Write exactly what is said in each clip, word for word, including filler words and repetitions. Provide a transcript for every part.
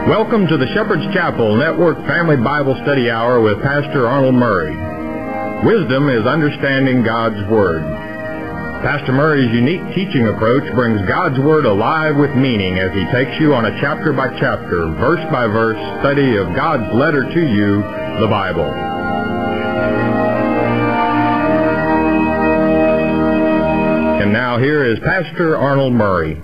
Welcome to the Shepherd's Chapel Network Family Bible Study Hour with Pastor Arnold Murray. Wisdom is understanding God's Word. Pastor Murray's unique teaching approach brings God's Word alive with meaning as he takes you on a chapter-by-chapter, verse-by-verse study of God's letter to you, the Bible. And now here is Pastor Arnold Murray.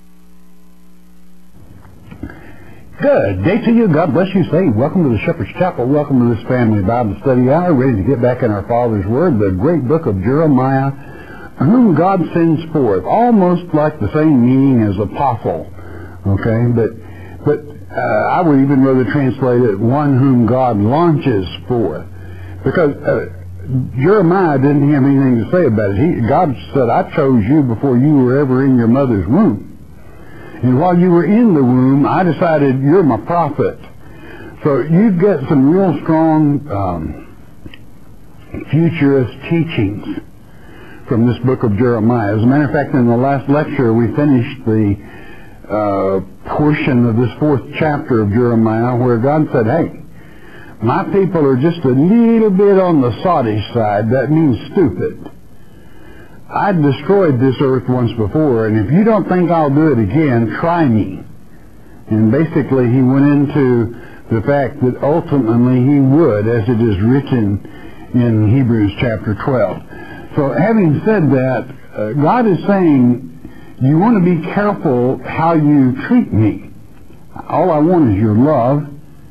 Good day to you. God bless you. Say, welcome to the Shepherd's Chapel. Welcome to this family Bible study hour. Ready to get back in our Father's Word, the great book of Jeremiah, whom God sends forth. Almost like the same meaning as apostle. Okay, but but uh, I would even rather translate it one whom God launches forth, because uh, Jeremiah didn't have anything to say about it. He, God said, "I chose you before you were ever in your mother's womb. And while you were in the womb, I decided you're my prophet." So you get some real strong um, futurist teachings from this book of Jeremiah. As a matter of fact, in the last lecture, we finished the uh, portion of this fourth chapter of Jeremiah where God said, "Hey, my people are just a little bit on the sottish side. That means stupid. I destroyed this earth once before, and if you don't think I'll do it again, try me." And basically he went into the fact that ultimately he would, as it is written in Hebrews chapter twelve. So having said that, uh, God is saying, you want to be careful how you treat me. All I want is your love.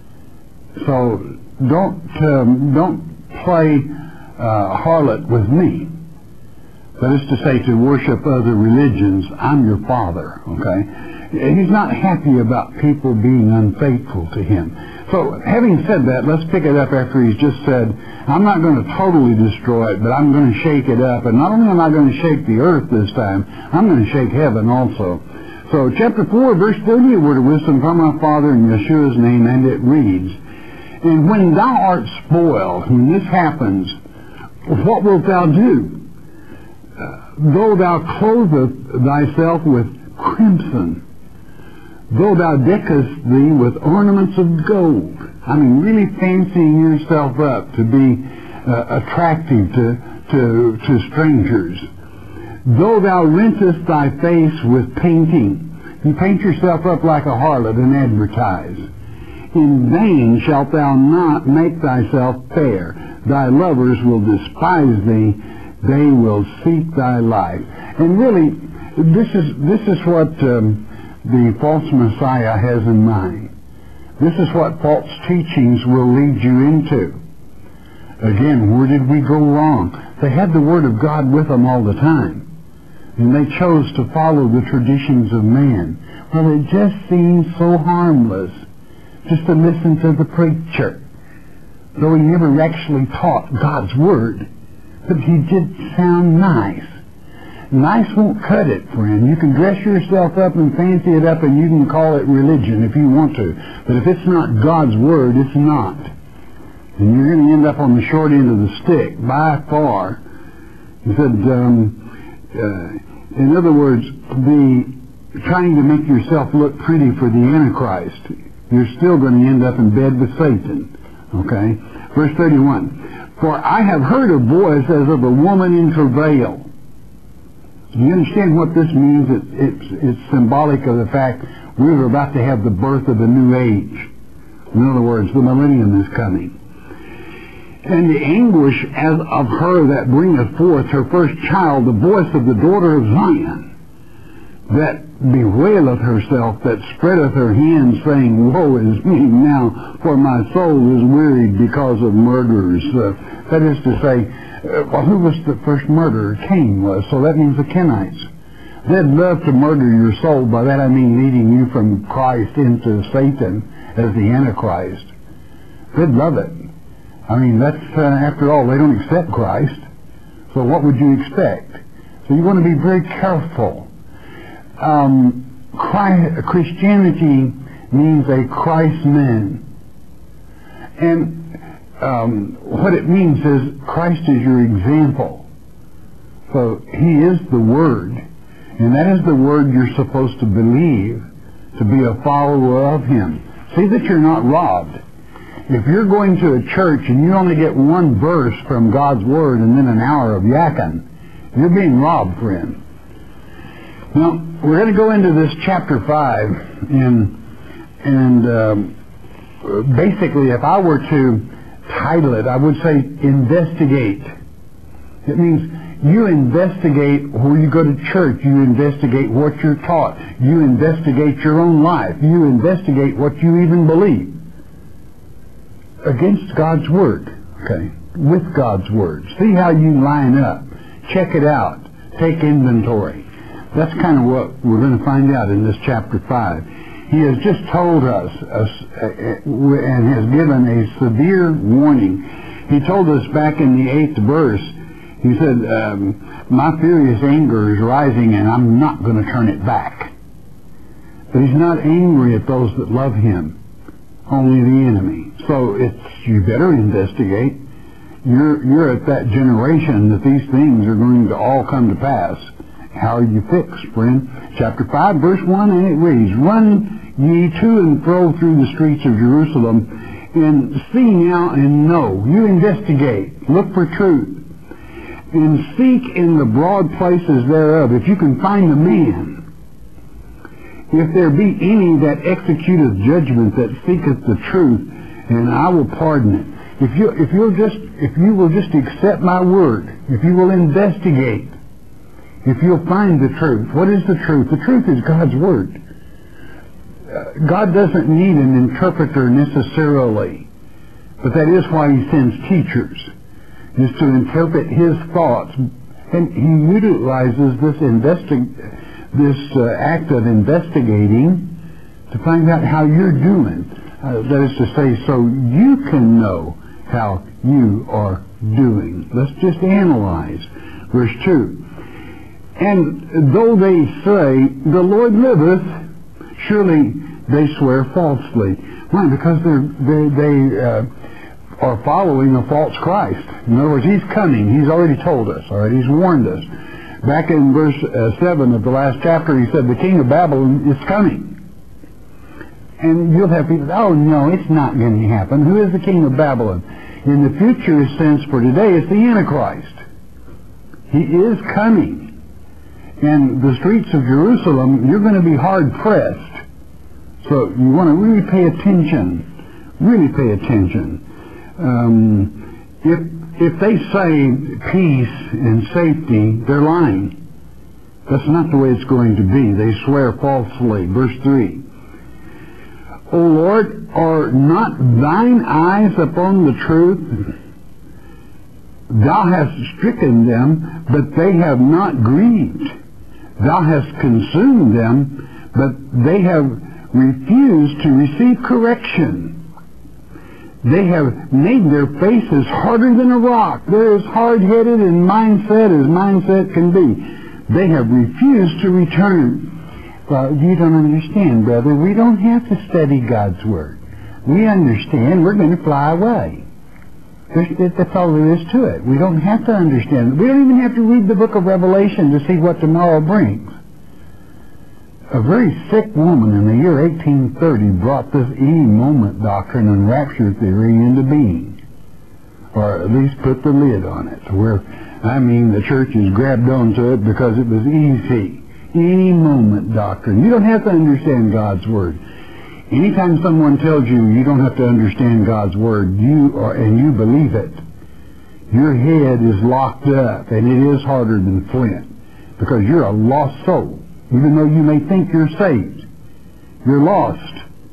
So don't, um, don't play uh, harlot with me. That is to say, to worship other religions. I'm your Father, okay? He's not happy about people being unfaithful to him. So, having said that, let's pick it up after he's just said, I'm not going to totally destroy it, but I'm going to shake it up. And not only am I going to shake the earth this time, I'm going to shake heaven also. So, chapter four, verse thirty, a word of wisdom from our Father in Yeshua's name, and it reads, "And when thou art spoiled," when this happens, what wilt thou do? "Though thou clothest thyself with crimson, though thou deckest thee with ornaments of gold," I mean, really fancying yourself up to be uh, attractive to, to, to strangers. "Though thou rentest thy face with painting," you paint yourself up like a harlot and advertise. "In vain shalt thou not make thyself fair. Thy lovers will despise thee. They will seek thy life." And really, this is this is what um, the false Messiah has in mind. This is what false teachings will lead you into. Again, where did we go wrong? They had the Word of God with them all the time, and they chose to follow the traditions of man. Well, it just seems so harmless just to listen to the preacher, though he never actually taught God's Word. But he did sound nice. Nice won't cut it, friend. You can dress yourself up and fancy it up, and you can call it religion if you want to. But if it's not God's Word, it's not. And you're going to end up on the short end of the stick, by far. He said, um, uh, in other words, the trying to make yourself look pretty for the Antichrist, you're still going to end up in bed with Satan. Okay? Verse thirty-one. "For I have heard a voice as of a woman in travail." Do you understand what this means? It, it's, it's symbolic of the fact we're about to have the birth of a new age. In other words, the millennium is coming. "And the anguish as of her that bringeth forth her first child, the voice of the daughter of Zion, that bewaileth herself, that spreadeth her hands, saying, Woe is me now, for my soul is wearied because of murderers." Uh, that is to say, uh, well, who was the first murderer? Cain was, so that means the Kenites. They'd love to murder your soul. By that I mean leading you from Christ into Satan as the Antichrist. They'd love it. I mean, that's, uh, after all, they don't accept Christ. So what would you expect? So you want to be very careful. Um, Christ, Christianity means a Christ-man. And um, what it means is Christ is your example. So he is the Word. And that is the Word you're supposed to believe, to be a follower of him. See that you're not robbed. If you're going to a church and you only get one verse from God's Word and then an hour of yakking, you're being robbed, friend. Now, we're going to go into this chapter five, and, and um, basically, if I were to title it, I would say investigate. It means you investigate where you go to church. You investigate what you're taught. You investigate your own life. You investigate what you even believe against God's Word, okay, with God's Word. See how you line up. Check it out. Take inventory. That's kind of what we're going to find out in this chapter five. He has just told us, us uh, and has given a severe warning. He told us back in the eighth verse, he said, um, my furious anger is rising and I'm not going to turn it back. But he's not angry at those that love him, only the enemy. So it's, you better investigate. You're, you're at that generation that these things are going to all come to pass. How are you fixed, friend? Chapter five, verse one, and it reads, run ye to and fro through the streets of Jerusalem, and see now and know. You investigate. Look for truth. And seek in the broad places thereof, if you can find a man. If there be any that executeth judgment, that seeketh the truth, and I will pardon it. If you, if you'll just, if you will just accept my word, if you will investigate, if you'll find the truth. What is the truth? The truth is God's Word. Uh, God doesn't need an interpreter necessarily, but that is why He sends teachers, is to interpret His thoughts. And He utilizes this investi- this uh, act of investigating to find out how you're doing. Uh, that is to say, so you can know how you are doing. Let's just analyze. Verse two. And though they say, the Lord liveth, surely they swear falsely. Why? Because they're, they, they uh, are following a false Christ. In other words, He's coming. He's already told us. All right, He's warned us. Back in verse uh, seven of the last chapter, He said, the king of Babylon is coming. And you'll have people, oh no, it's not going to happen. Who is the king of Babylon? In the future sense for today, it's the Antichrist. He is coming. And the streets of Jerusalem, you're going to be hard-pressed. So you want to really pay attention. Really pay attention. Um, if, if they say peace and safety, they're lying. That's not the way it's going to be. They swear falsely. Verse three. O Lord, are not thine eyes upon the truth? Thou hast stricken them, but they have not grieved. Thou hast consumed them, but they have refused to receive correction. They have made their faces harder than a rock. They're as hard-headed in mindset as mindset can be. They have refused to return. Well, you don't understand, brother. We don't have to study God's Word. We understand we're going to fly away. That's all there is to it. We don't have to understand. We don't even have to read the book of Revelation to see what tomorrow brings. A very sick woman in the year eighteen thirty brought this any moment doctrine and rapture theory into being. Or at least put the lid on it. Where, I mean, the churches grabbed onto it because it was easy. Any moment doctrine. You don't have to understand God's Word. Anytime someone tells you you don't have to understand God's Word, you are, and you believe it, your head is locked up, and it is harder than flint, because you're a lost soul. Even though you may think you're saved, you're lost.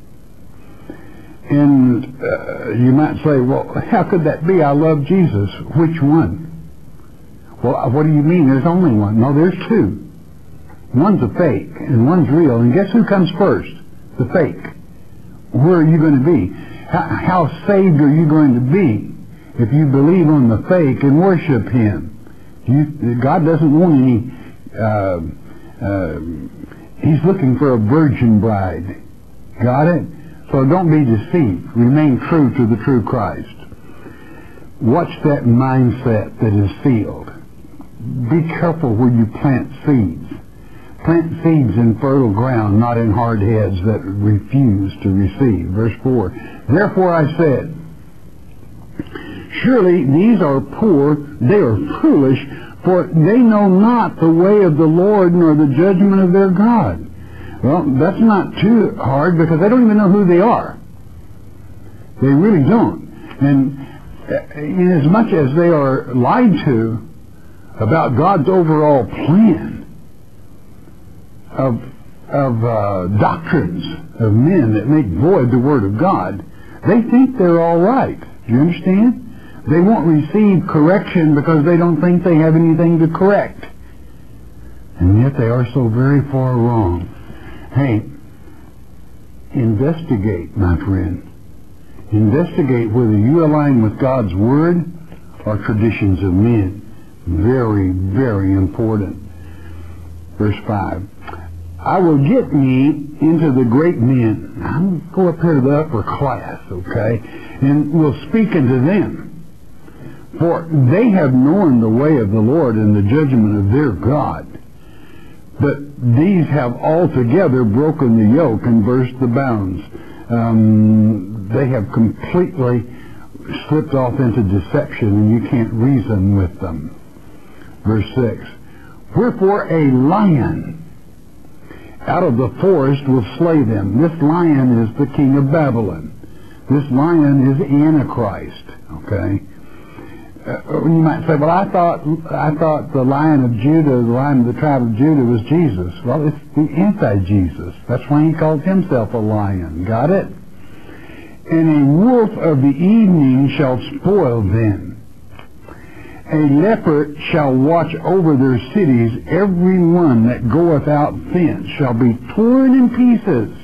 And uh, you might say, well, how could that be? I love Jesus. Which one? Well, what do you mean? There's only one. No, there's two. One's a fake, and one's real. And guess who comes first? The fake. Where are you going to be? How, how saved are you going to be if you believe on the fake and worship Him? You, God doesn't want any... Uh, uh, he's looking for a virgin bride. Got it? So don't be deceived. Remain true to the true Christ. Watch that mindset that is sealed. Be careful where you plant seeds. plant seeds in fertile ground, not in hard heads that refuse to receive. Verse four, therefore I said, surely these are poor, they are foolish, for they know not the way of the Lord, nor the judgment of their God. Well, that's not too hard, because they don't even know who they are. They really don't. And inasmuch as they are lied to about God's overall plan of, of uh, doctrines of men that make void the Word of God, they think they're all right. Do you understand? They won't receive correction because they don't think they have anything to correct. And yet they are so very far wrong. Hey, investigate, my friend. Investigate whether you align with God's Word or traditions of men. Very, very important. Verse five. I will get me into the great men. I'll go up here to the upper class, okay? And will speak unto them. For they have known the way of the Lord and the judgment of their God. But these have altogether broken the yoke and burst the bounds. Um, they have completely slipped off into deception, and you can't reason with them. Verse six. Wherefore a lion out of the forest will slay them. This lion is the king of Babylon. This lion is Antichrist. Okay? Uh, you might say, well, I thought I thought the Lion of Judah, the Lion of the tribe of Judah, was Jesus. Well, it's the anti-Jesus. That's why he calls himself a lion. Got it? And a wolf of the evening shall spoil them. A leopard shall watch over their cities. Every one that goeth out thence shall be torn in pieces,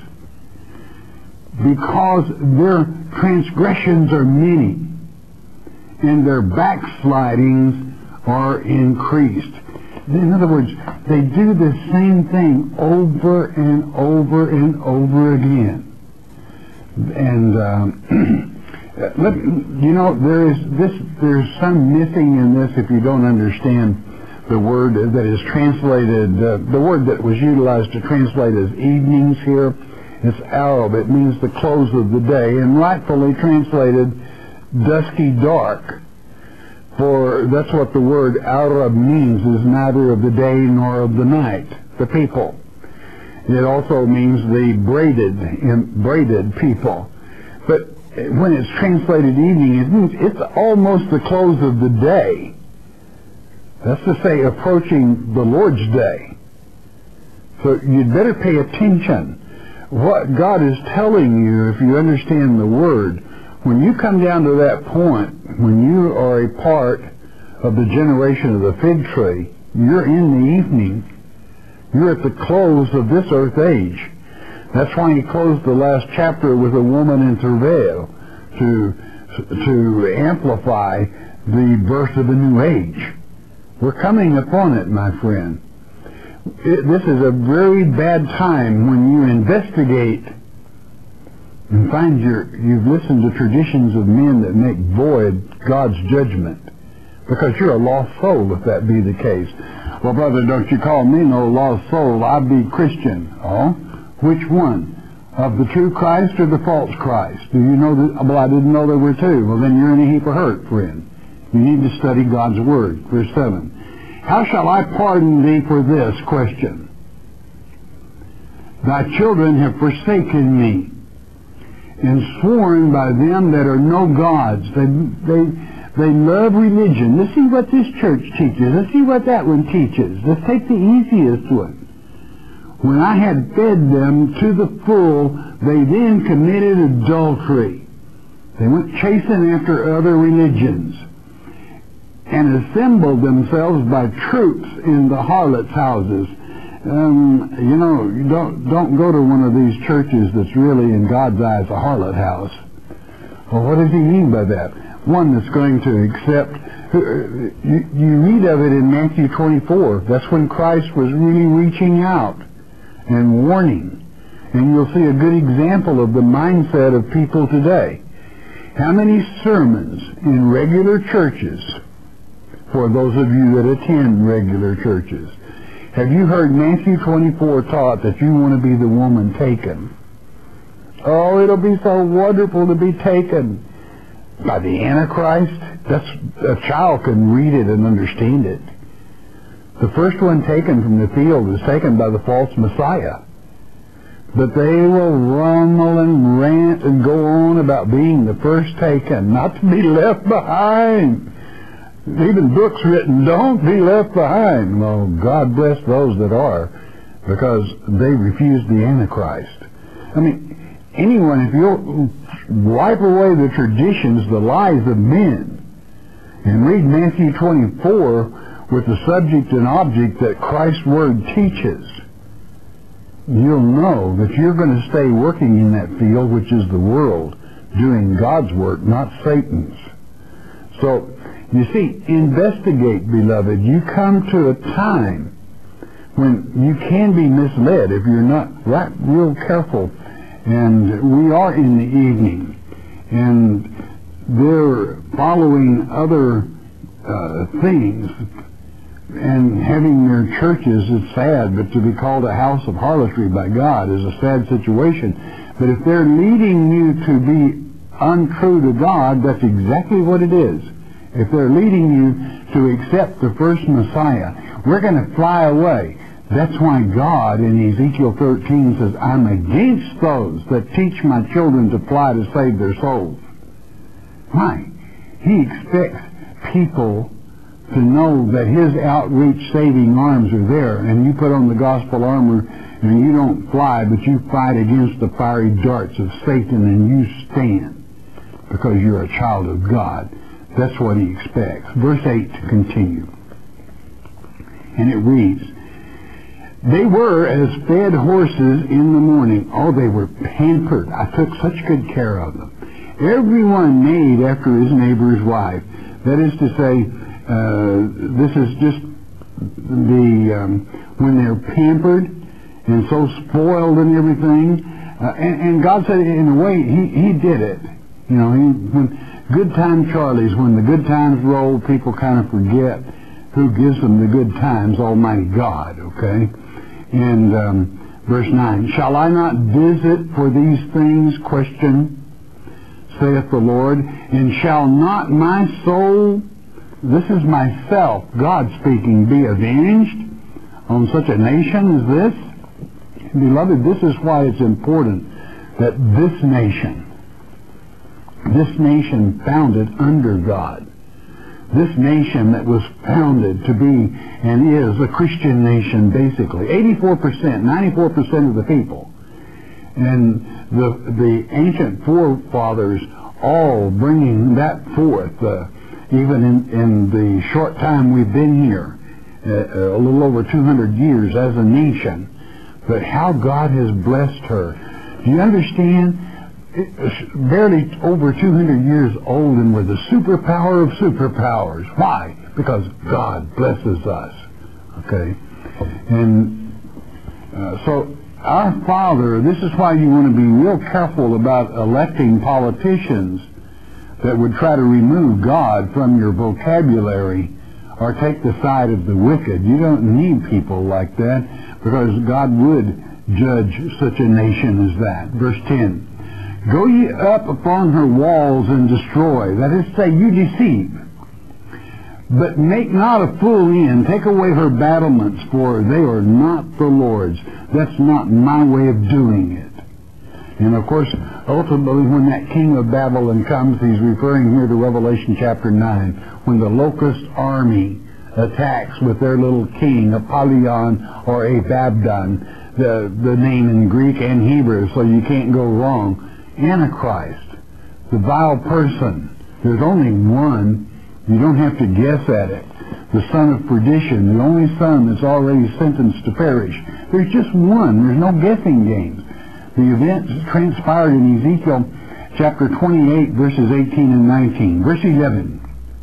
because their transgressions are many, and their backslidings are increased. In other words, they do the same thing over and over and over again. And um, let, you know, there is this. There's some missing in this if you don't understand the word that is translated. Uh, the word that was utilized to translate as evenings here is Arab. It means the close of the day, and rightfully translated dusky dark. For that's what the word Arab means, is neither of the day nor of the night, the people. It also means the braided, braided people. But when it's translated evening, it means it's almost the close of the day. That's to say, approaching the Lord's day. So you'd better pay attention. What God is telling you, if you understand the Word, when you come down to that point, when you are a part of the generation of the fig tree, you're in the evening. You're at the close of this earth age. That's why he closed the last chapter with a woman in travail, to, to amplify the birth of a new age. We're coming upon it, my friend. It, this is a very bad time when you investigate and find your, you've listened to traditions of men that make void God's judgment, because you're a lost soul if that be the case. Well, brother, don't you call me no lost soul. I be Christian. Oh? Which one? Of the true Christ or the false Christ? Do you know that? Well, I didn't know there were two. Well, then you're in a heap of hurt, friend. You need to study God's Word. Verse seven. How shall I pardon thee for this question? Thy children have forsaken me, and sworn by them that are no gods. They, they, they love religion. Let's see what this church teaches. Let's see what that one teaches. Let's take the easiest one. When I had fed them to the full, they then committed adultery. They went chasing after other religions, and assembled themselves by troops in the harlots' houses. Um, you know, you don't don't go to one of these churches that's really, in God's eyes, a harlot house. Well, what does he mean by that? One that's going to accept. You, you read of it in Matthew twenty-four. That's when Christ was really reaching out and warning. And you'll see a good example of the mindset of people today. How many sermons in regular churches, for those of you that attend regular churches, Have you heard Matthew twenty-four taught that you want to be the woman taken? Oh, it'll be so wonderful to be taken by the Antichrist. That's, a child can read it and understand it. The first one taken from the field is taken by the false Messiah. But they will rumble and rant and go on about being the first taken, not to be left behind. Even books written, don't be left behind. Well, God bless those that are, because they refuse the Antichrist. I mean, anyone, if you'll wipe away the traditions, the lies of men, and read Matthew twenty-four with the subject and object that Christ's Word teaches, you'll know that you're going to stay working in that field, which is the world, doing God's work, not Satan's. So, you see, investigate, beloved. You come to a time when you can be misled if you're not right, real careful. And we are in the evening, and they're following other uh, things and having their churches. It's sad, but to be called a house of harlotry by God is a sad situation. But if they're leading you to be untrue to God, that's exactly what it is. If they're leading you to accept the first Messiah, we're going to fly away. That's why God in Ezekiel thirteen says, I'm against those that teach my children to fly to save their souls. Why? He expects people to know that His outreach saving arms are there, and you put on the gospel armor and you don't fly, but you fight against the fiery darts of Satan, and you stand because you're a child of God. That's what He expects. Verse eight to continue. And it reads, they were as fed horses in the morning. Oh, they were pampered. I took such good care of them. Everyone made after his neighbor's wife. That is to say, uh, this is just the, um, when they're pampered and so spoiled and everything. Uh, and, and God said, in a way, He, he did it. You know, he, when good time Charlies, when the good times roll, people kind of forget who gives them the good times, Almighty God, okay? And um, verse nine, shall I not visit for these things, question, saith the Lord, and shall not my soul, this is myself, God speaking, be avenged on such a nation as this? Beloved, this is why it's important that this nation, this nation founded under God, this nation that was founded to be and is a Christian nation, basically, eighty-four percent, ninety-four percent of the people, and the the ancient forefathers all bringing that forth, uh, even in, in the short time we've been here, uh, a little over two hundred years as a nation, but how God has blessed her. Do you understand? Barely over two hundred years old, and with the superpower of superpowers. Why? Because God blesses us. Okay? And uh, so our Father, this is why you want to be real careful about electing politicians that would try to remove God from your vocabulary or take the side of the wicked. You don't need people like that, because God would judge such a nation as that. Verse ten. Go ye up upon her walls and destroy. That is to say, you deceive. But make not a full end. Take away her battlements, for they are not the Lord's. That's not my way of doing it. And of course, ultimately, when that king of Babylon comes, he's referring here to Revelation chapter nine, when the locust army attacks with their little king, Apollyon or Ababdon, the, the name in Greek and Hebrew, so you can't go wrong. Antichrist, the vile person. There's only one. You don't have to guess at it. The son of perdition, the only son that's already sentenced to perish. There's just one. There's no guessing games. The events transpired in Ezekiel chapter twenty-eight, verses eighteen and nineteen. Verse eleven.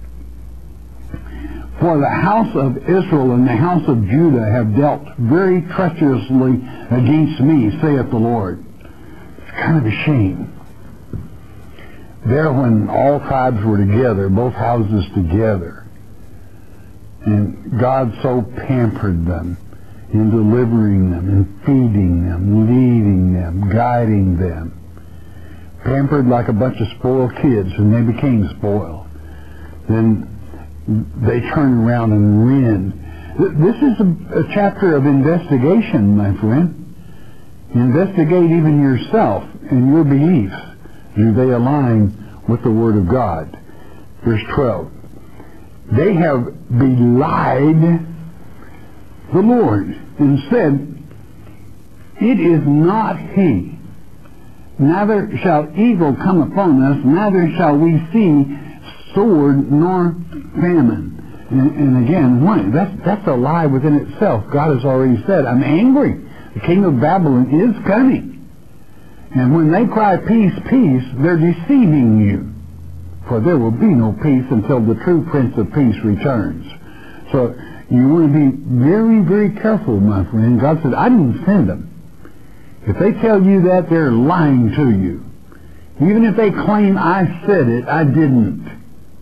For the house of Israel and the house of Judah have dealt very treacherously against me, saith the Lord. Kind of a shame. There, when all tribes were together, both houses together, and God so pampered them in delivering them, in feeding them, leading them, guiding them. Pampered like a bunch of spoiled kids, and they became spoiled. Then they turned around and ran. This is a, a chapter of investigation, my friend. Investigate even yourself and your beliefs. Do they align with the Word of God? Verse twelve. They have belied the Lord and said, it is not He. Neither shall evil come upon us, neither shall we see sword nor famine. And, and again, one, that's, that's a lie within itself. God has already said, I'm angry. The king of Babylon is coming. And when they cry, peace, peace, they're deceiving you. For there will be no peace until the true Prince of Peace returns. So you want to be very, very careful, my friend. God said, I didn't send them. If they tell you that, they're lying to you. Even if they claim I said it, I didn't.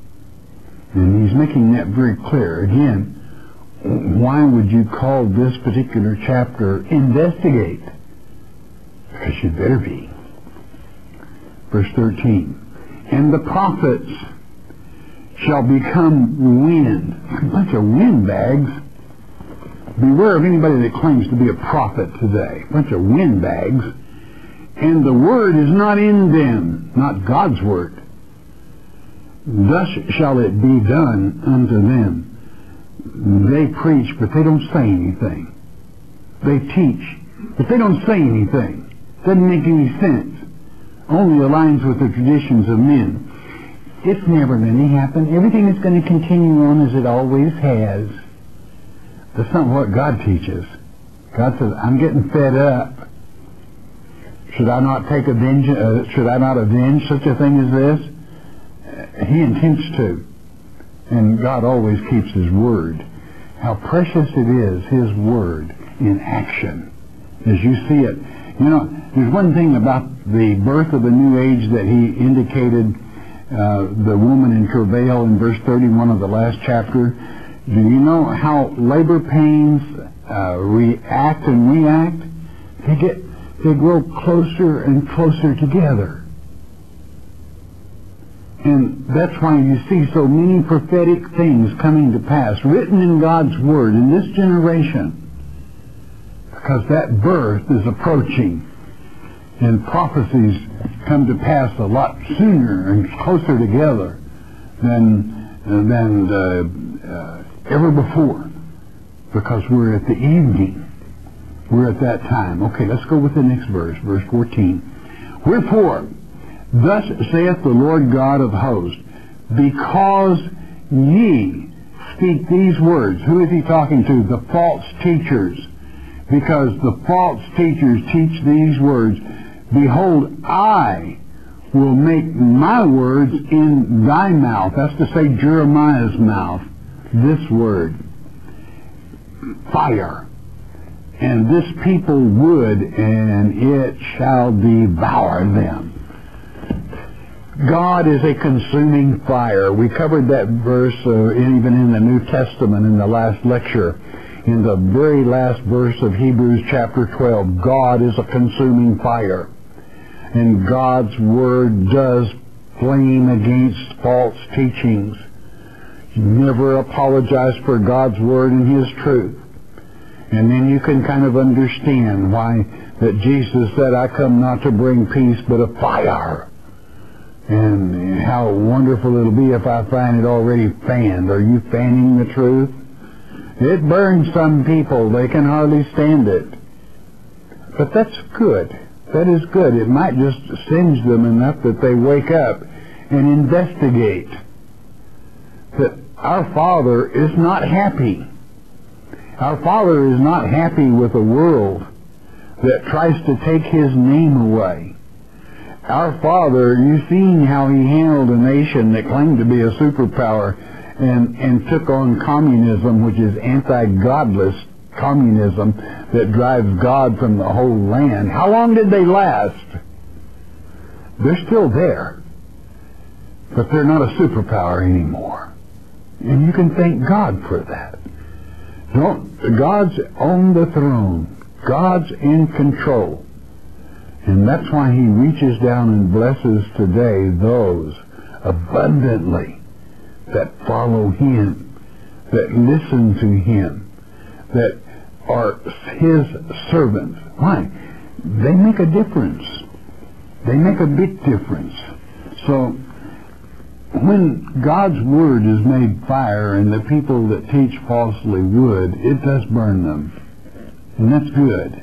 And he's making that very clear. Again, why would you call this particular chapter investigate? Because you better be. Verse thirteen. And the prophets shall become wind. A bunch of windbags. Beware of anybody that claims to be a prophet today. A bunch of windbags. And the word is not in them, not God's word. Thus shall it be done unto them. They preach, but they don't say anything. They teach, but they don't say anything. Doesn't make any sense. Only aligns with the traditions of men. It's never going to happen. Everything is going to continue on as it always has. That's not what God teaches. God says, I'm getting fed up. Should I not take avenge, uh, should I not avenge such a thing as this? Uh, he intends to. And God always keeps His word. How precious it is, His word in action. As you see it. You know, there's one thing about the birth of a new age that He indicated, uh, the woman in travail in verse thirty-one of the last chapter. Do you know how labor pains uh, react and react? They get, they grow closer and closer together. And that's why you see so many prophetic things coming to pass, written in God's Word in this generation. Because that birth is approaching. And prophecies come to pass a lot sooner and closer together than, than uh, uh, ever before. Because we're at the evening. We're at that time. Okay, let's go with the next verse, verse fourteen. Wherefore, thus saith the Lord God of hosts, because ye speak these words. Who is He talking to? The false teachers. Because the false teachers teach these words, behold, I will make my words in thy mouth. That's to say Jeremiah's mouth. This word. Fire. And this people would, and it shall devour them. God is a consuming fire. We covered that verse uh, even in the New Testament in the last lecture. In the very last verse of Hebrews chapter twelve, God is a consuming fire. And God's Word does flame against false teachings. Never apologize for God's Word and His truth. And then you can kind of understand why that Jesus said, I come not to bring peace but a fire. And how wonderful it'll be if I find it already fanned. Are you fanning the truth? It burns some people. They can hardly stand it. But that's good. That is good. It might just singe them enough that they wake up and investigate that our Father is not happy. Our Father is not happy with a world that tries to take His name away. Our Father, you've seen how He handled a nation that claimed to be a superpower and, and took on communism, which is anti-godless communism that drives God from the whole land. How long did they last? They're still there. But they're not a superpower anymore. And you can thank God for that. Don't, God's on the throne. God's in control. And that's why he reaches down and blesses today those abundantly that follow him, that listen to him, that are his servants. Why? They make a difference. They make a big difference. So when God's word is made fire and the people that teach falsely wood, it does burn them. And that's good.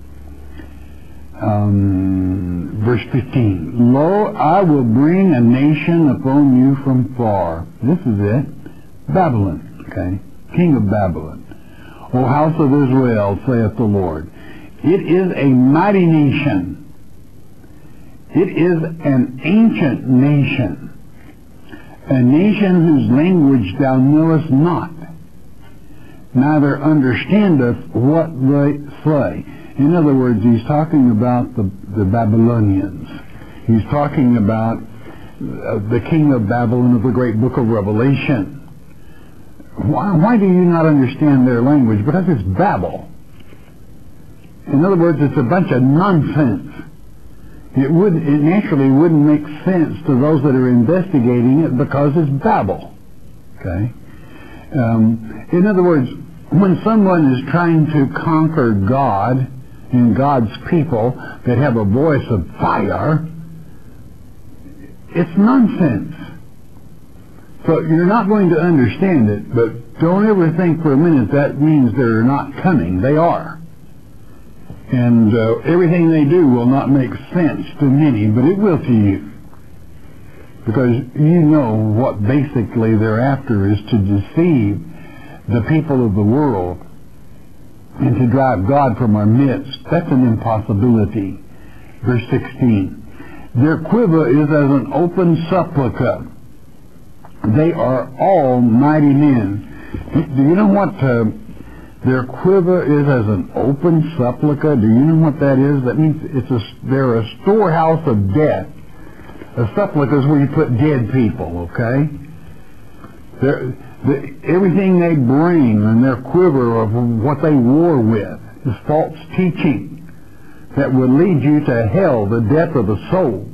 Um, verse fifteen. Lo, I will bring a nation upon you from far. This is it. Babylon. Okay. King of Babylon. O house of Israel, saith the Lord. It is a mighty nation. It is an ancient nation. A nation whose language thou knowest not, neither understandeth what they say. In other words, he's talking about the, the Babylonians. He's talking about uh, the king of Babylon of the great book of Revelation. Why, why do you not understand their language? Because it's Babel. In other words, it's a bunch of nonsense. It would, it naturally wouldn't make sense to those that are investigating it because it's Babel. Okay? Um, in other words, when someone is trying to conquer God and God's people that have a voice of fire, it's nonsense. So you're not going to understand it, but don't ever think for a minute that means they're not cunning. They are. And uh, everything they do will not make sense to many, but it will to you. Because you know what basically they're after is to deceive the people of the world and to drive God from our midst. That's an impossibility. Verse sixteen. Their quiver is as an open sepulchre. They are all mighty men. Do you know what uh, their quiver is as an open sepulchre? Do you know what that is? That means it's a, they're a storehouse of death. A sepulchre is where you put dead people, okay? They're, the, everything they bring in their quiver of what they war with is false teaching that would lead you to hell, the death of the soul.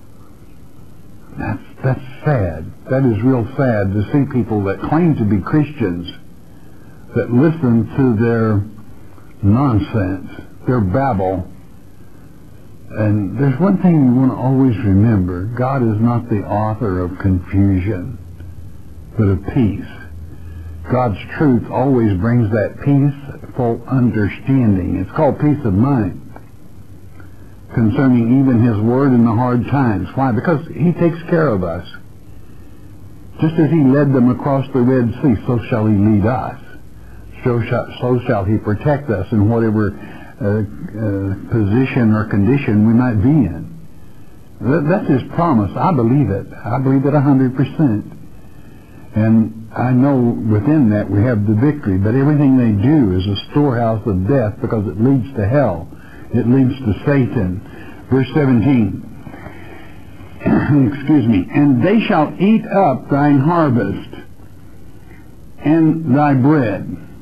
That's, that's sad. That is real sad to see people that claim to be Christians that listen to their nonsense, their babble. And there's one thing you want to always remember. God is not the author of confusion, but of peace. God's truth always brings that peaceful understanding. It's called peace of mind concerning even his word in the hard times. Why? Because he takes care of us. Just as he led them across the Red Sea, so shall he lead us. So shall, so shall he protect us in whatever uh, uh, position or condition we might be in. That, that's his promise. I believe it. I believe it a hundred percent. And I know within that we have the victory, but everything they do is a storehouse of death because it leads to hell. It leads to Satan. Verse seventeen. Excuse me. And they shall eat up thine harvest and thy bread,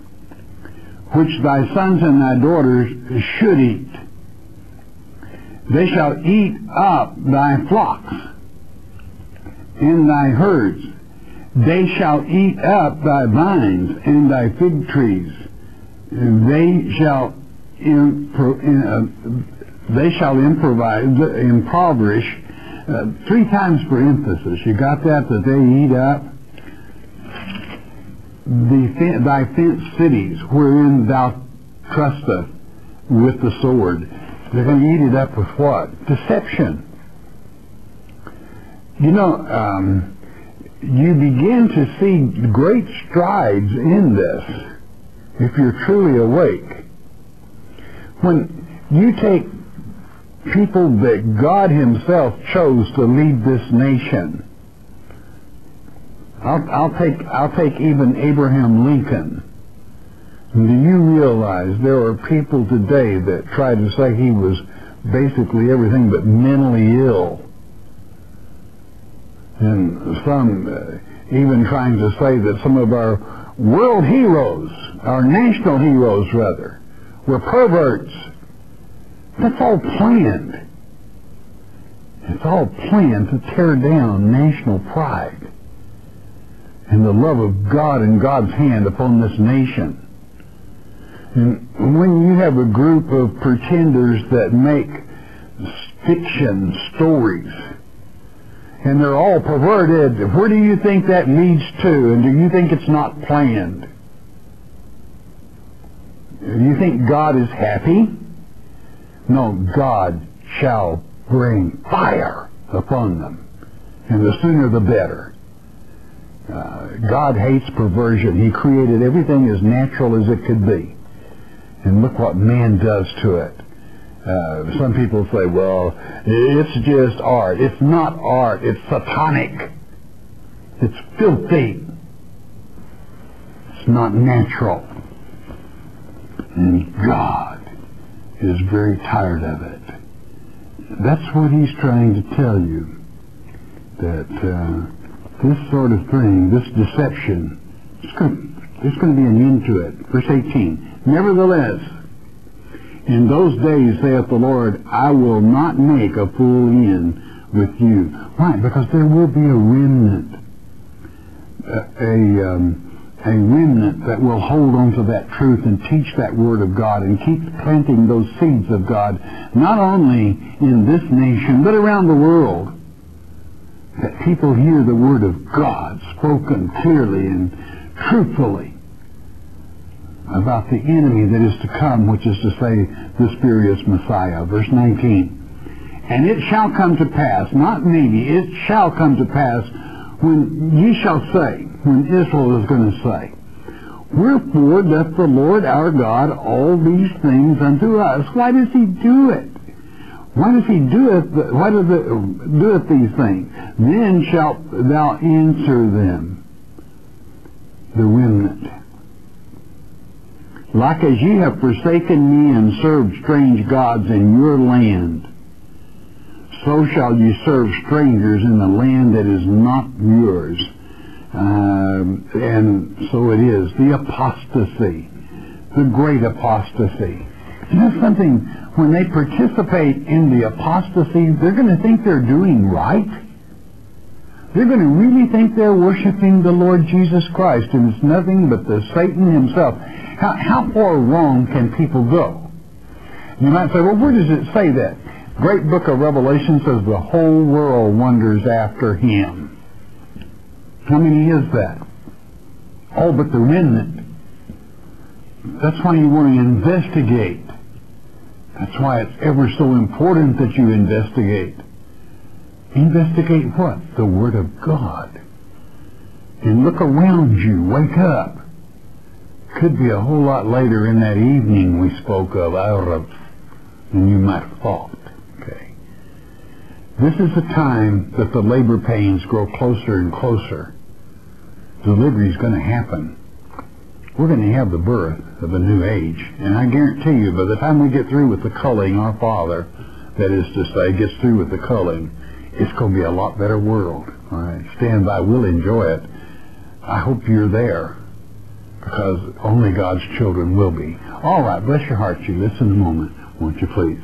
which thy sons and thy daughters should eat. They shall eat up thy flocks and thy herds. They shall eat up thy vines and thy fig trees. They shall impro- uh, they shall improvise, impoverish. Uh, three times for emphasis. You got that? That they eat up the thy fenced cities wherein thou trusteth with the sword. They're going to eat it up with what? Deception. You know, um, you begin to see great strides in this if you're truly awake. When you take people that God himself chose to lead this nation, I'll, I'll take I'll take even Abraham Lincoln. Do you realize there are people today that try to say he was basically everything but mentally ill? And some uh, even trying to say that some of our world heroes, our national heroes rather, were perverts. That's all planned. It's all planned to tear down national pride and the love of God and God's hand upon this nation. And when you have a group of pretenders that make fiction stories, and they're all perverted, where do you think that leads to? And do you think it's not planned? Do you think God is happy? No, God shall bring fire upon them. And the sooner the better. Uh, God hates perversion. He created everything as natural as it could be. And look what man does to it. Uh, some people say, well, it's just art. It's not art. It's satanic. It's filthy. It's not natural. And God is very tired of it. That's what he's trying to tell you. That uh, this sort of thing, this deception, it's going, there's going to be an end to it. Verse eighteen. Nevertheless, in those days, saith the Lord, I will not make a full end with you. Why? Because there will be a remnant. A, a, um, a remnant that will hold on to that truth and teach that Word of God and keep planting those seeds of God, not only in this nation, but around the world. That people hear the Word of God spoken clearly and truthfully about the enemy that is to come, which is to say, the spurious Messiah. Verse nineteen. And it shall come to pass, not maybe, it shall come to pass, when ye shall say, when Israel is going to say, wherefore doth the Lord our God all these things unto us? Why does he do it? Why does he do it? Why does it do it these things? Then shalt thou answer them, the remnant. Like as ye have forsaken me and served strange gods in your land, so shall ye serve strangers in the land that is not yours. Um, and so it is. The apostasy. The great apostasy. You know something? When they participate in the apostasy, they're going to think they're doing right. They're going to really think they're worshiping the Lord Jesus Christ, and it's nothing but the Satan himself. How, how far wrong can people go? You might say, well, where does it say that? Great book of Revelation says the whole world wonders after him. How many is that? Oh, but the remnant. That's why you want to investigate. That's why it's ever so important that you investigate. Investigate what? The Word of God. And look around you. Wake up. Could be a whole lot later in that evening we spoke of, Arab, than you might have thought. Okay. This is the time that the labor pains grow closer and closer. Delivery is going to happen. We're going to have the birth of a new age. And I guarantee you, by the time we get through with the culling, our Father, that is to say, gets through with the culling, it's going to be a lot better world. All right. Stand by. We'll enjoy it. I hope you're there, because only God's children will be. All right. Bless your heart. You listen a moment, won't you please?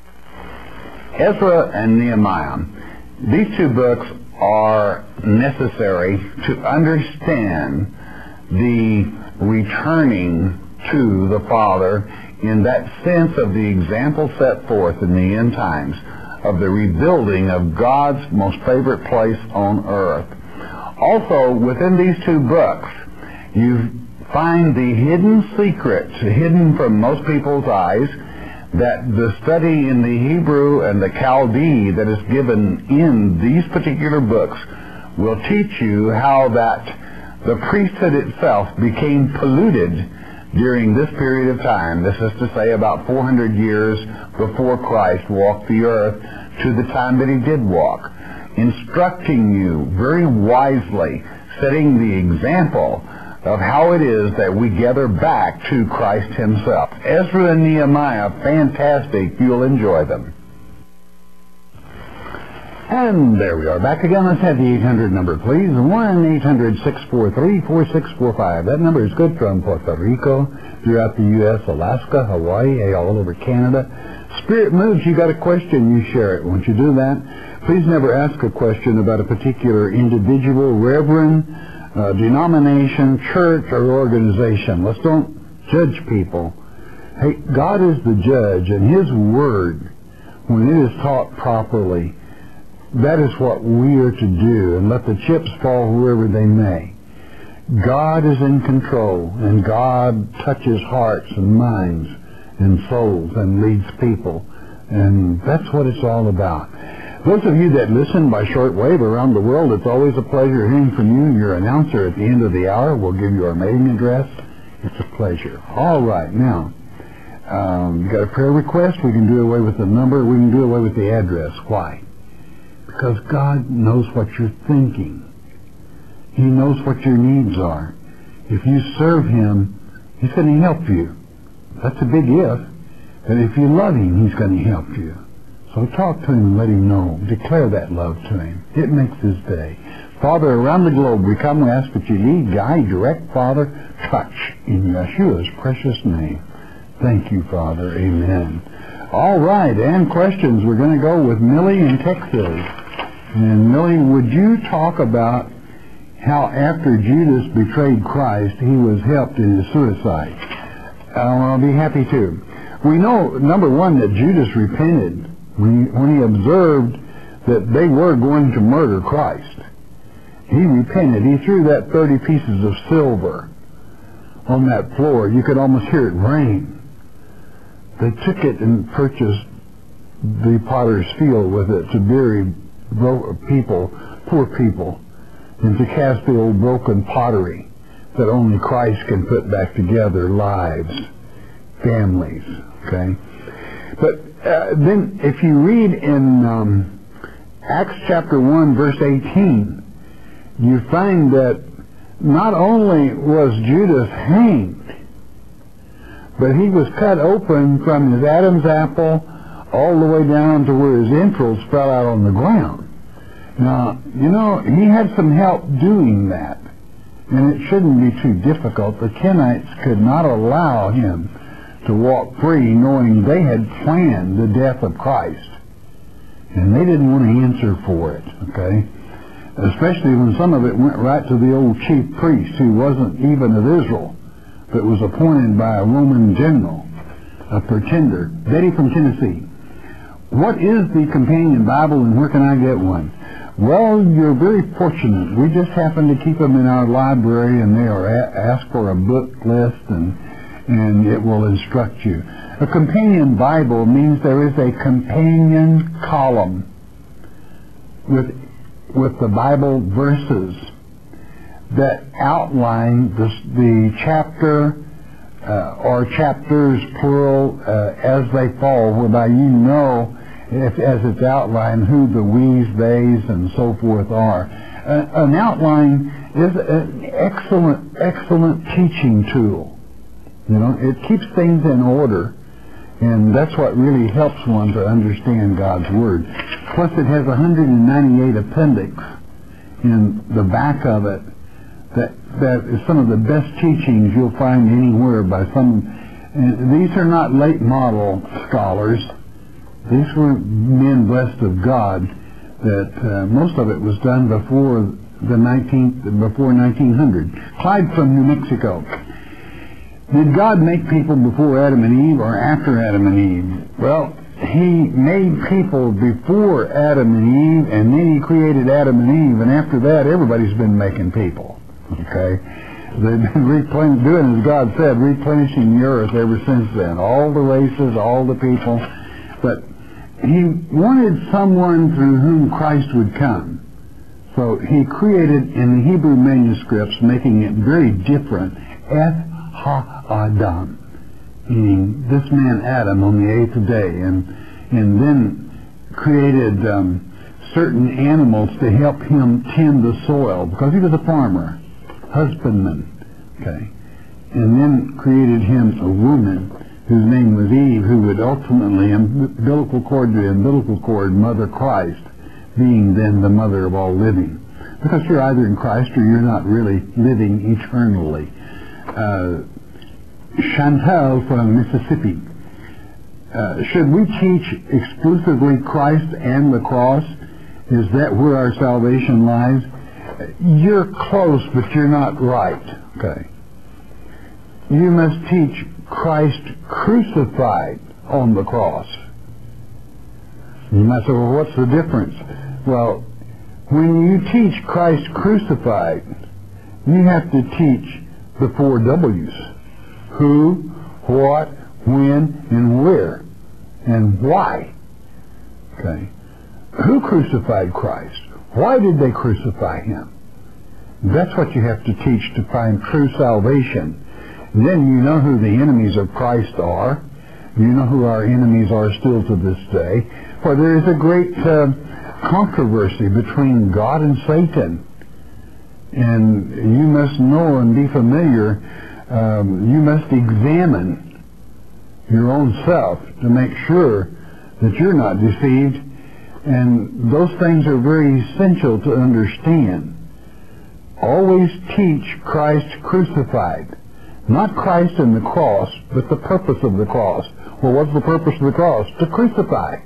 Ezra and Nehemiah. These two books are necessary to understand the returning to the Father in that sense of the example set forth in the end times of the rebuilding of God's most favorite place on earth. Also, within these two books, you find the hidden secrets, hidden from most people's eyes, that the study in the Hebrew and the Chaldee that is given in these particular books will teach you how that the priesthood itself became polluted during this period of time. This is to say about four hundred years before Christ walked the earth to the time that he did walk, instructing you very wisely, setting the example of how it is that we gather back to Christ himself. Ezra and Nehemiah, fantastic. You'll enjoy them. And there we are, back again. Let's have the eight hundred number, please. one eight hundred six four three four six four five. That number is good from Puerto Rico, throughout the U S, Alaska, Hawaii, all over Canada. Spirit moves, you got a question, you share it. Once you do that, please never ask a question about a particular individual, reverend, uh, denomination, church, or organization. Let's don't judge people. Hey, God is the judge, and His Word, when it is taught properly, that is what we are to do, and let the chips fall wherever they may. God is in control, and God touches hearts and minds and souls and leads people, and that's what it's all about. Those of you that listen by shortwave around the world, it's always a pleasure hearing from you. Your announcer at the end of the hour will give you our mailing address. It's a pleasure. All right, now, um, you got a prayer request? We can do away with the number. We can do away with the address. Why? Because God knows what you're thinking. He knows what your needs are. If you serve Him, He's going to help you. That's a big if. And if you love Him, He's going to help you. So talk to Him and let Him know. Declare that love to Him. It makes His day. Father, around the globe, we come and ask that you lead, guide, direct, Father, touch in Yeshua's precious name. Thank you, Father. Amen. All right, and questions. We're going to go with Millie in Texas. And Millie, would you talk about how after Judas betrayed Christ, he was helped in his suicide? Uh, I'll be happy to. We know, number one, that Judas repented when he, when he observed that they were going to murder Christ. He repented. He threw that thirty pieces of silver on that floor. You could almost hear it rain. They took it and purchased the potter's field with it to bury people, poor people, and to cast the old broken pottery that only Christ can put back together, lives, families, okay? But uh, then if you read in um, Acts chapter one, verse eighteen, you find that not only was Judas hanged, but he was cut open from his Adam's apple all the way down to where his entrails fell out on the ground. Now, you know, he had some help doing that, and it shouldn't be too difficult. The Kenites could not allow him to walk free, knowing they had planned the death of Christ, and they didn't want to answer for it, okay? Especially when some of it went right to the old chief priest, who wasn't even of Israel, but was appointed by a Roman general, a pretender. Betty from Tennessee. What is the Companion Bible, and where can I get one? Well, you're very fortunate. We just happen to keep them in our library, and they are a- asked for a book list, and and it will instruct you. A Companion Bible means there is a companion column with with the Bible verses that outline the, the chapter uh, or chapters, plural, uh, as they fall, whereby you know, if, as it's outlined, who the we's, they's, and so forth are. Uh, an outline is an excellent, excellent teaching tool. You know, it keeps things in order, and that's what really helps one to understand God's Word. Plus, it has one hundred ninety-eight appendix in the back of it that that is some of the best teachings you'll find anywhere by some. And these are not late model scholars. These were men blessed of God. That uh, most of it was done before the nineteenth, before nineteen hundred. Clyde from New Mexico. Did God make people before Adam and Eve or after Adam and Eve? Well, He made people before Adam and Eve, and then He created Adam and Eve, and after that, everybody's been making people. Okay? They've been replen- doing as God said, replenishing the earth ever since then. All the races, all the people. But He wanted someone through whom Christ would come. So He created in the Hebrew manuscripts, making it very different, Eth Ha-Adam, meaning this man Adam on the eighth day, and and then created um, certain animals to help him tend the soil, because he was a farmer, husbandman, okay, and then created him a woman whose name was Eve, who would ultimately, umbilical cord to umbilical cord, mother Christ, being then the mother of all living. Because you're either in Christ or you're not really living eternally. Uh, Chantal from Mississippi. Uh, should we teach exclusively Christ and the cross? Is that where our salvation lies? You're close, but you're not right. Okay. You must teach Christ crucified on the cross. You might say, well, what's the difference? Well, when you teach Christ crucified, you have to teach the four W's. Who, what, when, and where, and why. Okay. Who crucified Christ? Why did they crucify him? That's what you have to teach to find true salvation. And then you know who the enemies of Christ are. You know who our enemies are still to this day. For there is a great uh, controversy between God and Satan. And you must know and be familiar, um, you must examine your own self to make sure that you're not deceived. And those things are very essential to understand. Always teach Christ crucified. Not Christ and the cross, but the purpose of the cross. Well, what's the purpose of the cross? To crucify.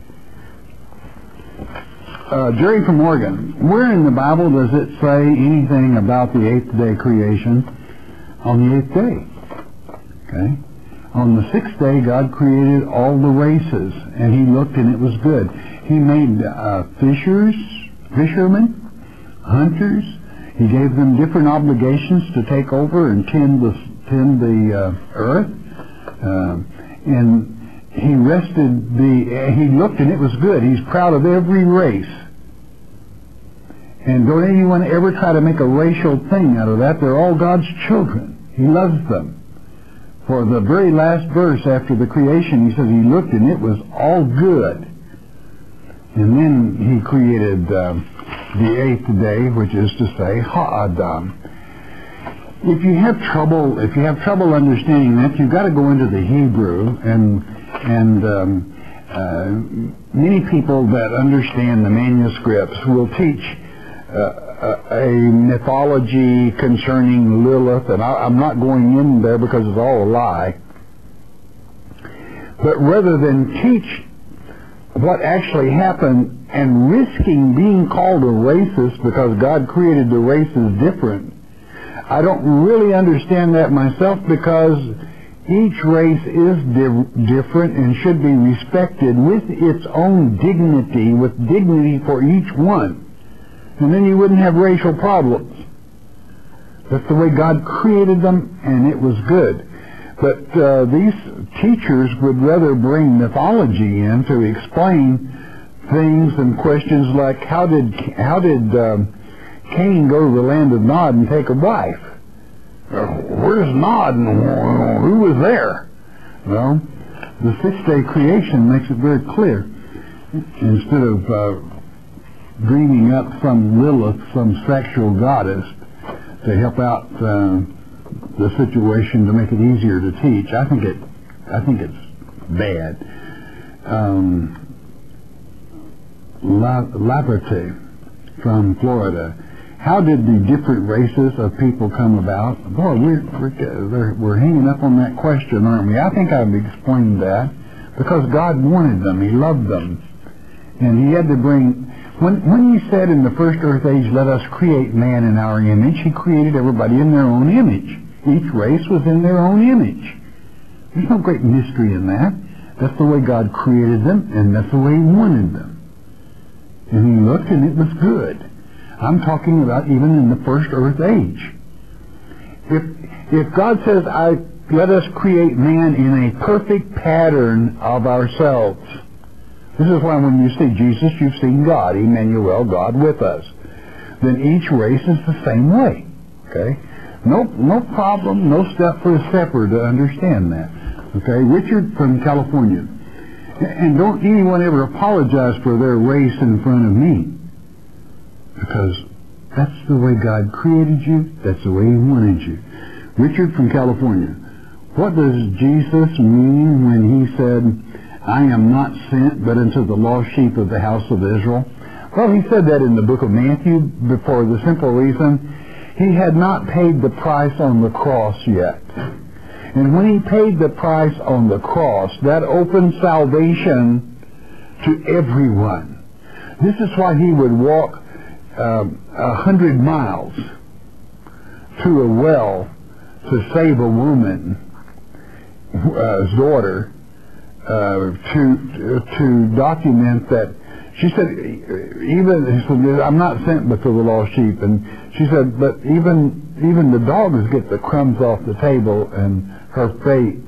Uh, Jerry from Oregon, where in the Bible does it say anything about the eighth day creation on the eighth day? Okay. On the sixth day, God created all the races, and he looked and it was good. He made uh, fishers, fishermen, hunters. He gave them different obligations to take over and tend the, tend the uh, earth. Uh, and he rested the, he looked and it was good. He's proud of every race. And don't anyone ever try to make a racial thing out of that. They're all God's children. He loves them. For the very last verse after the creation, he says he looked and it was all good. And then he created uh, the eighth day, which is to say, Ha'adam. If you have trouble, if you have trouble understanding that, you've got to go into the Hebrew, and and um, uh, many people that understand the manuscripts will teach uh, a mythology concerning Lilith, and I, I'm not going in there because it's all a lie. But rather than teach what actually happened and risking being called a racist because God created the races different, I don't really understand that myself, because each race is di- different and should be respected with its own dignity, with dignity for each one. And then you wouldn't have racial problems. That's the way God created them, and it was good. But uh, these teachers would rather bring mythology in to explain things and questions like, how did how did um, Cain go to the land of Nod and take a wife? Uh, where's Nod and uh, who was there? Well, the six-day creation makes it very clear. Instead of uh, dreaming up some Lilith, some sexual goddess, to help out uh, the situation to make it easier to teach, I think it, I think it's bad. Um, La, Laberte from Florida. How did the different races of people come about? Boy, we're, we're, we're hanging up on that question, aren't we? I think I've explained that. Because God wanted them. He loved them. And he had to bring... When, when he said in the first earth age, let us create man in our image, he created everybody in their own image. Each race was in their own image. There's no great mystery in that. That's the way God created them, and that's the way he wanted them. And he looked and it was good. I'm talking about even in the first earth age. If if God says, I let us create man in a perfect pattern of ourselves. This is why when you see Jesus, you've seen God, Emmanuel, God with us. Then each race is the same way. Okay? No no problem, no step for a stepper to understand that. Okay? Richard from California. And don't anyone ever apologize for their race in front of me. Because that's the way God created you. That's the way he wanted you. Richard from California. What does Jesus mean when he said, I am not sent but unto the lost sheep of the house of Israel? Well, he said that in the book of Matthew for the simple reason he had not paid the price on the cross yet. And when he paid the price on the cross, that opened salvation to everyone. This is why he would walk um, a hundred miles to a well to save a woman's uh, daughter, uh, to to document that. She said, even he said, I'm not sent but to the lost sheep. And she said, but even even the dogs get the crumbs off the table, and her faith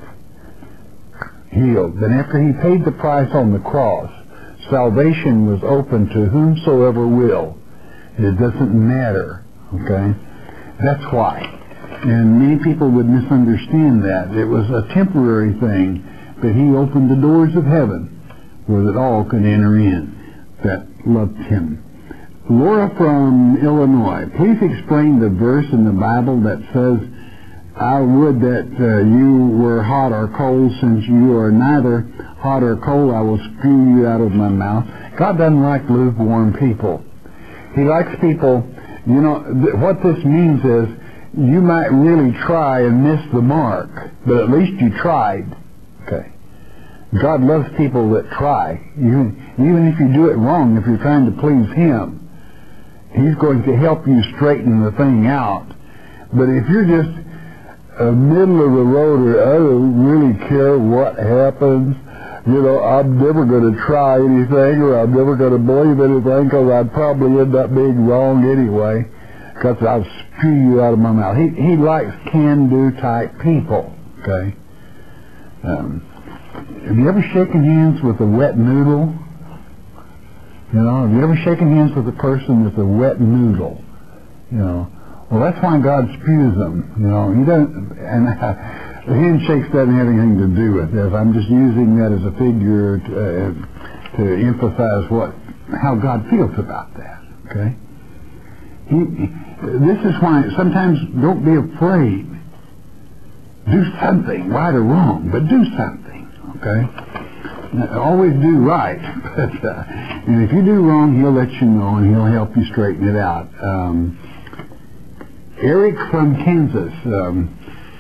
healed. And after he paid the price on the cross, salvation was open to whomsoever will. It doesn't matter, okay? That's why. And many people would misunderstand that. It was a temporary thing, but he opened the doors of heaven where that all could enter in that loved him. Laura from Illinois, please explain the verse in the Bible that says, I would that uh, you were hot or cold. Since you are neither hot or cold, I will spew you out of my mouth. God doesn't like lukewarm people. He likes people, you know, th- what this means is you might really try and miss the mark, but at least you tried. Okay. God loves people that try. You, even if you do it wrong, if you're trying to please Him, He's going to help you straighten the thing out. But if you're just a middle of the road, or I don't really care what happens, you know, I'm never going to try anything, or I'm never going to believe anything, because I'd probably end up being wrong anyway, because I'll spew you out of my mouth. He, he likes can-do type people, okay? Um, have you ever shaken hands with a wet noodle? You know, have you ever shaken hands with a person with a wet noodle? You know, well, that's why God spews them. You know, He doesn't, and uh, handshakes doesn't have anything to do with this. I'm just using that as a figure to, uh, to emphasize what, how God feels about that. Okay. He, this is why sometimes don't be afraid. Do something, right or wrong, but do something. Okay? Always do right. But, uh, and if you do wrong, He'll let you know, and He'll help you straighten it out. Um, Eric from Kansas. Um,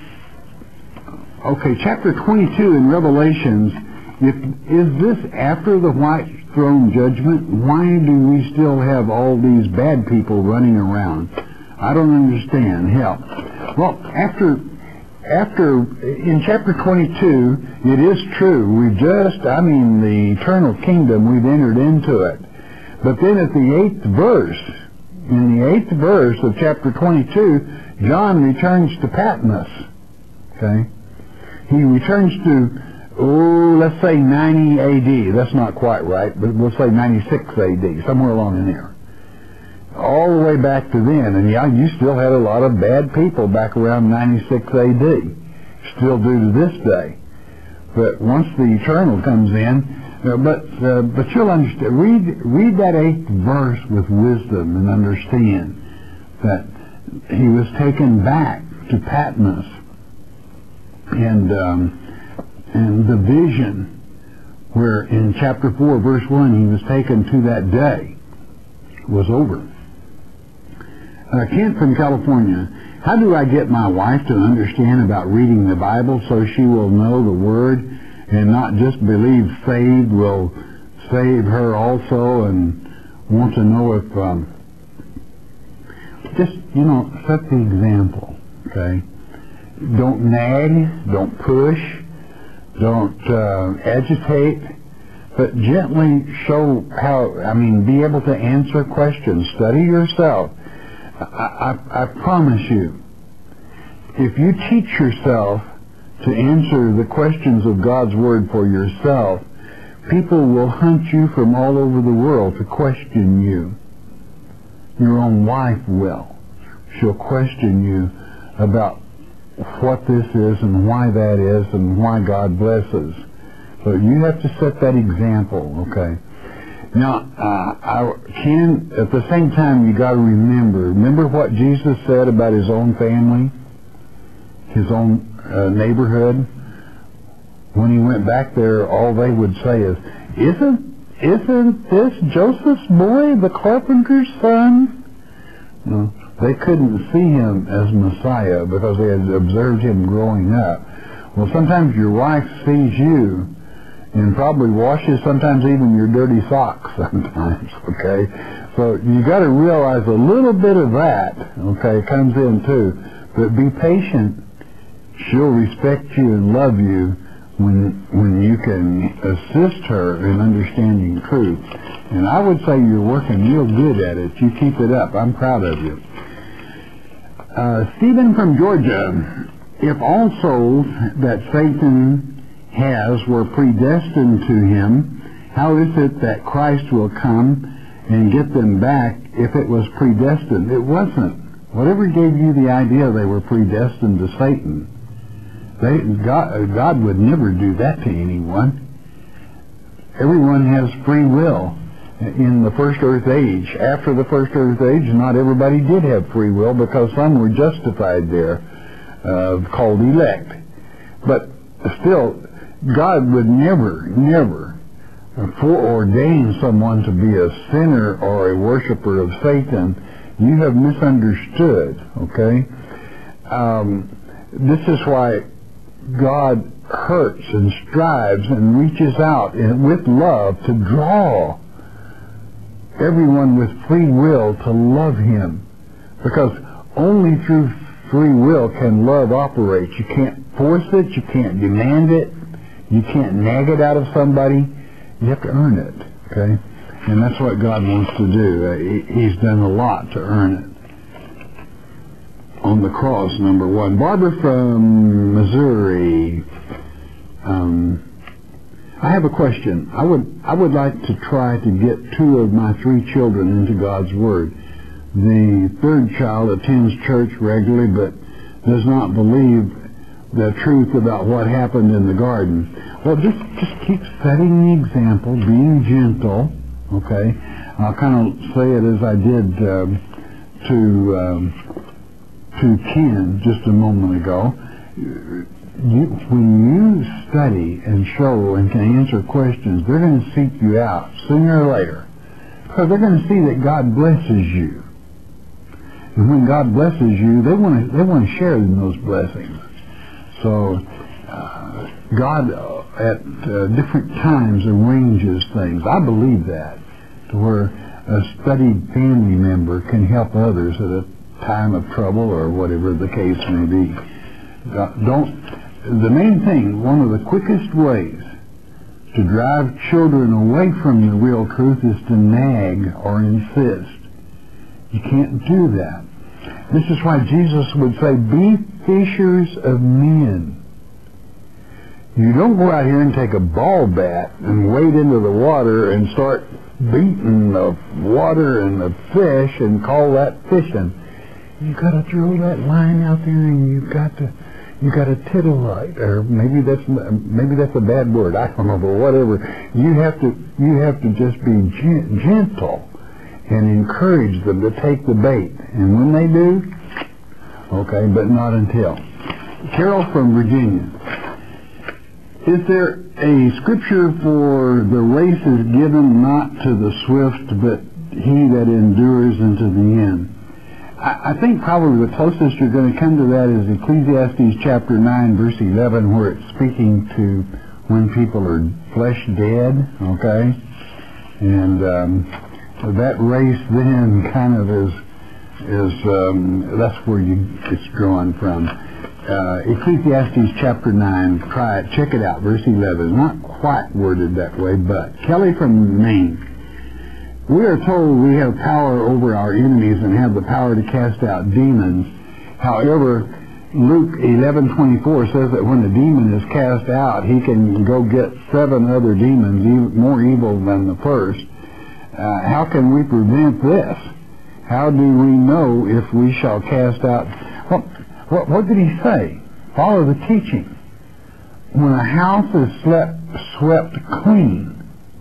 okay, chapter twenty-two in Revelations. If, is this after the white throne judgment? Why do we still have all these bad people running around? I don't understand. Help. Well, after... After, in chapter twenty-two, it is true, we've just, I mean, the eternal kingdom, we've entered into it. But then at the eighth verse, in the eighth verse of chapter twenty-two, John returns to Patmos. Okay? He returns to, oh, let's say ninety A D. That's not quite right, but we'll say ninety-six A D, somewhere along in there. All the way back to then, and yeah, you still had a lot of bad people back around ninety-six A D, still do to this day. But once the eternal comes in, uh, but uh, but you'll understand. Read read that eighth verse with wisdom and understand that he was taken back to Patmos, and um, and the vision where in chapter four, verse one, he was taken to that day was over. Uh, Kent from California, how do I get my wife to understand about reading the Bible so she will know the Word and not just believe saved will save her also, and want to know if, um, just, you know, set the example, okay? Don't nag, don't push, don't uh, agitate, but gently show how, I mean, be able to answer questions. Study yourself. I, I, I promise you, if you teach yourself to answer the questions of God's Word for yourself, people will hunt you from all over the world to question you. Your own wife will. She'll question you about what this is and why that is and why God blesses. So you have to set that example, okay? Now, uh, I can, at the same time, you got to remember, remember what Jesus said about His own family, His own uh, neighborhood? When He went back there, all they would say is, isn't, isn't this Joseph's boy, the carpenter's son? No, they couldn't see him as Messiah because they had observed him growing up. Well, sometimes your wife sees you and probably washes sometimes even your dirty socks sometimes, okay? So you got to realize a little bit of that, okay, comes in too. But be patient. She'll respect you and love you when when you can assist her in understanding truth. And I would say you're working real good at it. You keep it up. I'm proud of you. Uh, Stephen from Georgia. If all souls that Satan has were predestined to him, how is it that Christ will come and get them back if it was predestined? It wasn't. Whatever gave you the idea they were predestined to Satan? They, God, God would never do that to anyone. Everyone has free will in the first earth age. After the first earth age, not everybody did have free will because some were justified there, uh, called elect. But still, God would never, never foreordain someone to be a sinner or a worshiper of Satan. You have misunderstood, okay? Um, this is why God hurts and strives and reaches out and with love to draw everyone with free will to love him. Because only through free will can love operate. You can't force it, you can't demand it, you can't nag it out of somebody. You have to earn it, okay? And that's what God wants to do. Uh, he, he's done a lot to earn it. On the cross, number one. Barbara from Missouri. Um, I have a question. I would I would like to try to get two of my three children into God's Word. The third child attends church regularly but does not believe the truth about what happened in the garden. Well, just, just keep setting the example, being gentle, okay? I'll kind of say it as I did um, to um, to Ken just a moment ago. You, when you study and show and can answer questions, they're going to seek you out sooner or later because they're going to see that God blesses you. And when God blesses you, they want to they want to share in those blessings. So uh, God uh, at uh, different times arranges things. I believe that, to where a studied family member can help others at a time of trouble or whatever the case may be. God, don't. The main thing, one of the quickest ways to drive children away from the real truth is to nag or insist. You can't do that. This is why Jesus would say, be fishers of men. You don't go out here and take a ball bat and wade into the water and start beating the water and the fish and call that fishing. You've got to throw that line out there and you've got to you got to titillate, or maybe that's maybe that's a bad word. I don't know, but whatever. You have to you have to just be gen- gentle and encourage them to take the bait. And when they do, okay, but not until. Carol from Virginia. Is there a scripture for the race is given not to the swift, but he that endures unto the end? I, I think probably the closest you're going to come to that is Ecclesiastes chapter nine, verse eleven, where it's speaking to when people are flesh dead, okay? And um, that race then kind of is, is um, that's where you it's drawn from. Uh, Ecclesiastes chapter nine, try it, check it out, verse eleven. Not quite worded that way, but Kelly from Maine. We are told we have power over our enemies and have the power to cast out demons. However, Luke eleven twenty-four says that when a demon is cast out, he can go get seven other demons more evil than the first. Uh, how can we prevent this? How do we know if we shall cast out? Well, what, what did he say? Follow the teaching. When a house is slept, swept clean,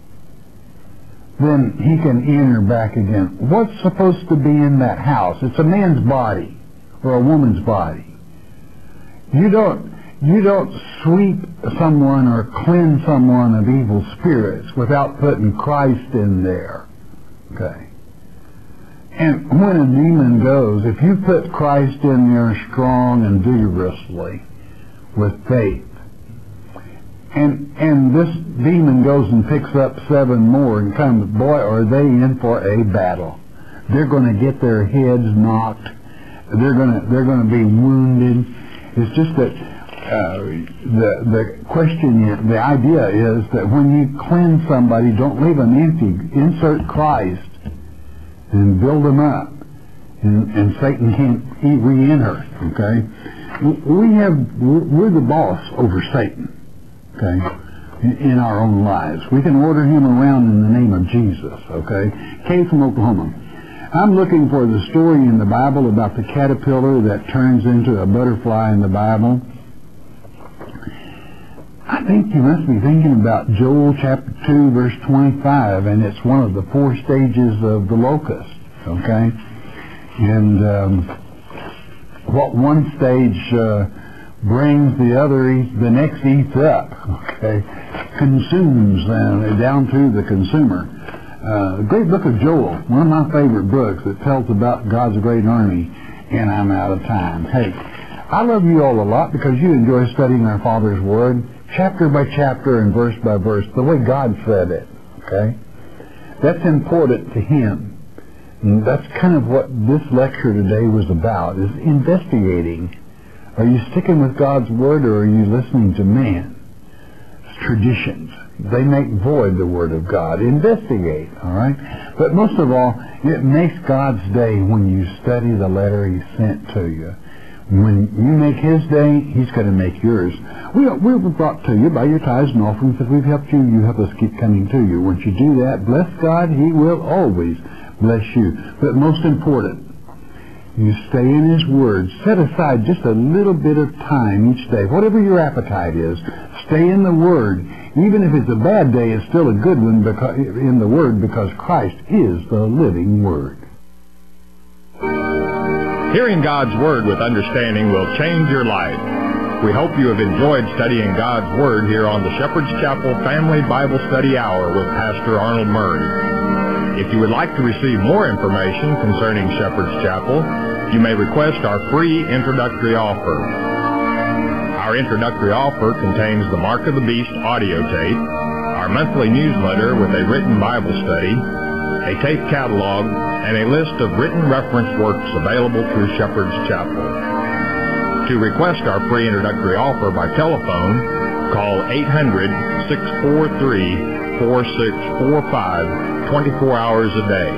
then he can enter back again. What's supposed to be in that house? It's a man's body or a woman's body. You don't You don't sweep someone or cleanse someone of evil spirits without putting Christ in there. Okay. And when a demon goes, if you put Christ in there strong and vigorously with faith, and and this demon goes and picks up seven more and comes, boy, are they in for a battle. They're going to get their heads knocked. They're going to they're going to be wounded. It's just that uh, the the question, the idea is that when you cleanse somebody, don't leave them empty. Insert Christ and build them up, and, and Satan can't re-enter. Okay, we have we're the boss over Satan. Okay, in, in our own lives, we can order him around in the name of Jesus. Okay, Kay from Oklahoma. I'm looking for the story in the Bible about the caterpillar that turns into a butterfly in the Bible. I think you must be thinking about Joel chapter two, verse twenty-five, and it's one of the four stages of the locust, okay? And um, what one stage uh, brings, the other, eats, the next eats up, okay? Consumes, uh, down to the consumer. Uh, the great book of Joel, one of my favorite books that tells about God's great army, and I'm out of time. Hey, I love you all a lot because you enjoy studying our Father's Word, chapter by chapter and verse by verse, the way God said it, okay? That's important to Him. And that's kind of what this lecture today was about, is investigating. Are you sticking with God's Word, or are you listening to man's traditions? They make void the Word of God. Investigate, all right? But most of all, it makes God's day when you study the letter He sent to you. When you make His day, He's going to make yours. We, we were brought to you by your tithes and offerings that we've helped you. You help us keep coming to you. Once you do that, bless God. He will always bless you. But most important, you stay in His Word. Set aside just a little bit of time each day, whatever your appetite is. Stay in the Word. Even if it's a bad day, it's still a good one because, in the Word, because Christ is the living Word. Hearing God's Word with understanding will change your life. We hope you have enjoyed studying God's Word here on the Shepherd's Chapel Family Bible Study Hour with Pastor Arnold Murray. If you would like to receive more information concerning Shepherd's Chapel, you may request our free introductory offer. Our introductory offer contains the Mark of the Beast audio tape, our monthly newsletter with a written Bible study, a tape catalog, and a list of written reference works available through Shepherd's Chapel. To request our free introductory offer by telephone, call eight hundred, six four three, four six four five twenty-four hours a day.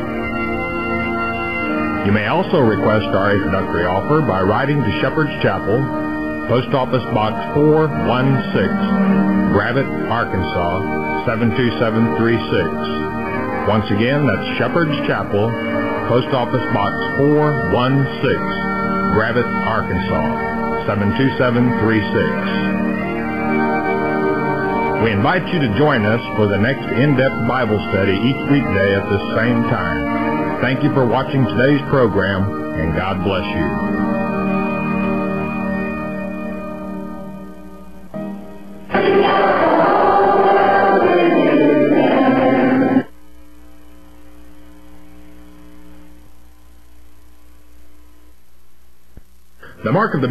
You may also request our introductory offer by writing to Shepherd's Chapel, Post Office Box four one six, Gravette, Arkansas, seven two seven three six. Once again, that's Shepherd's Chapel, Post Office Box four one six, Gravette, Arkansas, seven two seven three six. We invite you to join us for the next in-depth Bible study each weekday at this same time. Thank you for watching today's program, and God bless you. The Mark of the